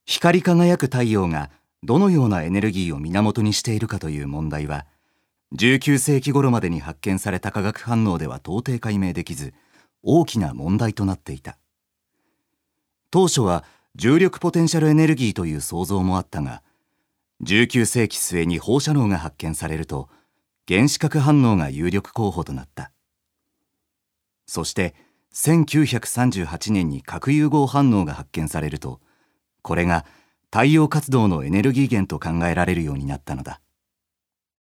光り輝く太陽がどのようなエネルギーを源にしているかという問題は、19世紀頃までに発見された化学反応では到底解明できず、大きな問題となっていた。当初は重力ポテンシャルエネルギーという想像もあったが、19世紀末に放射能が発見されると、原子核反応が有力候補となった。そして1938年に核融合反応が発見されると、これが太陽活動のエネルギー源と考えられるようになったのだ。